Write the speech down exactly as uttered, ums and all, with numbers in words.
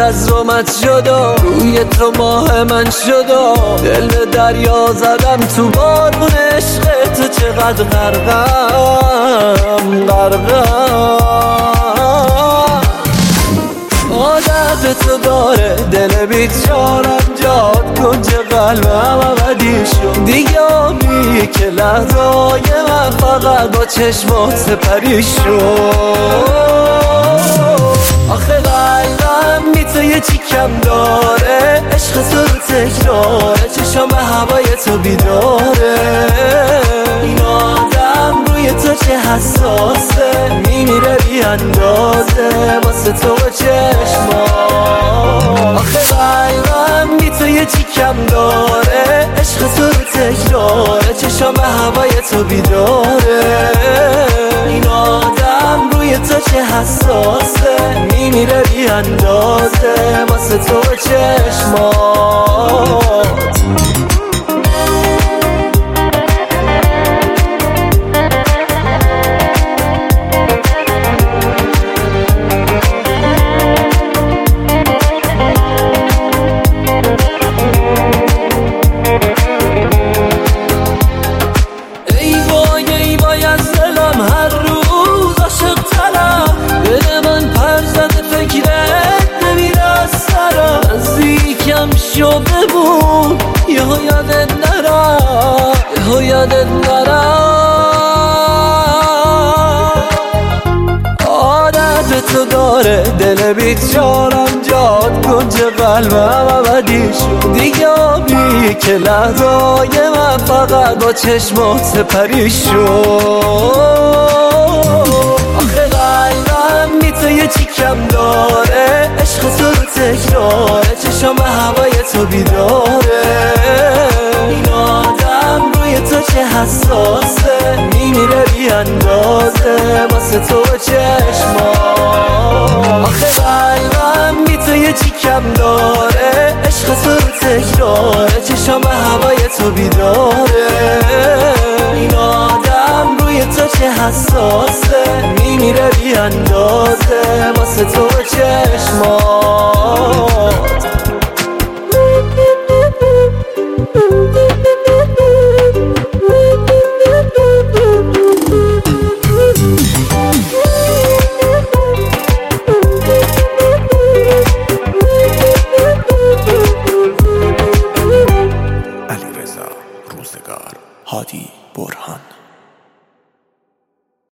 از رومت شد و روی تو ماه من شد و دل به دریا زدم تو بارون عشق تو. چقدر غرقم غرقم عادت تو داره دل بیچارم جاد کنج قلبم ابدی شد. دیگه آبی که لحظای من فقط با چشمات سپری شد. آخه قلبم بی تو یه چی کم داره، عشق تو رو تکراره، چشم به هوای تو بیداره. این آدم روی تو چه حساسه، میمیره بی اندازه واسه تو با چشمات. آخه قلبم بی تو یه چی کم داره، عشق تو رو تکراره، چشم به هوای تو بیداره. این آدم روی تو چه حساسه، میمیره بی اندازه واسه تو با چشمات. شو ببون یهو یادت نرم، یهو یادت نرم. عادت تو داره دل بیچارم جاد کنج قلبم ابدی شد. دیگه آبی که لحظای من فقط با چشمات سپری شد. آخه قلبم بی تو یه چی کم داره، عشق تو رو تکراره، چشم به هوای تو بیداره. این آدم روی تو چه حساسه، میمیره بی اندازه واسه تو با چشمات. آخه قلبم بی تو یه چی کم داره، عشق تو رو تکراره، چشم به هوای تو بیداره. این آدم روی تو چه حساسه، میمیره بی اندازه واسه تو با چشمات. علیرضا روزگار، هادی برهان.